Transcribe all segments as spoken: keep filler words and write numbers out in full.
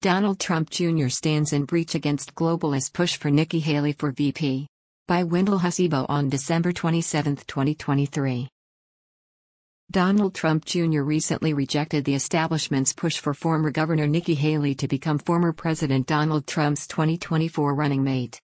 Donald Trump Junior stands in breach against globalist push for Nikki Haley for V P. By Wendell Hasibo on December twenty-seventh, twenty twenty-three. Donald Trump Junior recently rejected the establishment's push for former Governor Nikki Haley to become former President Donald Trump's twenty twenty-four running mate.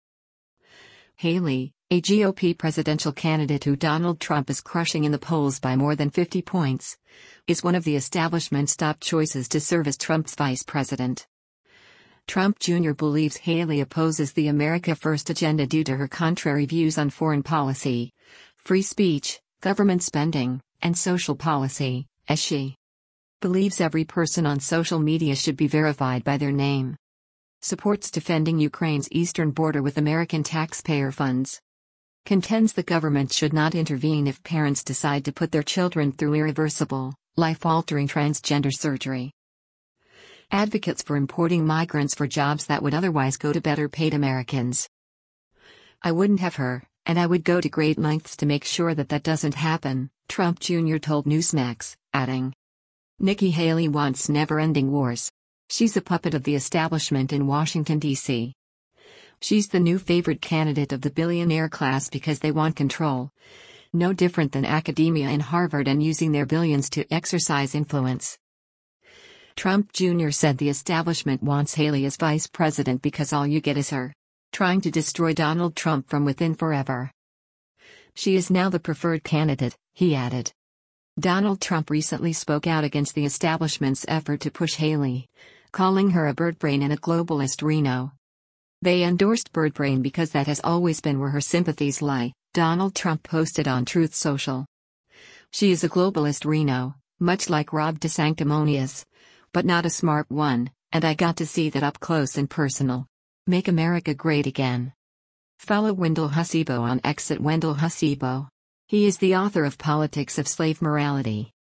Haley, a G O P presidential candidate who Donald Trump is crushing in the polls by more than fifty points, is one of the establishment's top choices to serve as Trump's vice president. Trump Junior believes Haley opposes the America First agenda due to her contrary views on foreign policy, free speech, government spending, and social policy, as she believes every person on social media should be verified by their name. Supports defending Ukraine's eastern border with American taxpayer funds. Contends the government should not intervene if parents decide to put their children through irreversible, life-altering transgender surgery. Advocates for importing migrants for jobs that would otherwise go to better-paid Americans. I wouldn't have her, and I would go to great lengths to make sure that that doesn't happen, Trump Junior told Newsmax, adding, Nikki Haley wants never-ending wars. She's a puppet of the establishment in Washington, D C She's the new favorite candidate of the billionaire class because they want control. No different than academia and Harvard and using their billions to exercise influence. Trump Junior said the establishment wants Haley as vice president because all you get is her trying to destroy Donald Trump from within forever. She is now the preferred candidate, he added. Donald Trump recently spoke out against the establishment's effort to push Haley, calling her a birdbrain and a globalist Reno. They endorsed birdbrain because that has always been where her sympathies lie, Donald Trump posted on Truth Social. She is a globalist Reno, much like Rob DeSanctimonious, but not a smart one, and I got to see that up close and personal. Make America great again. Follow Wendell Hasibo on X at Wendell Hasibo. He is the author of Politics of Slave Morality.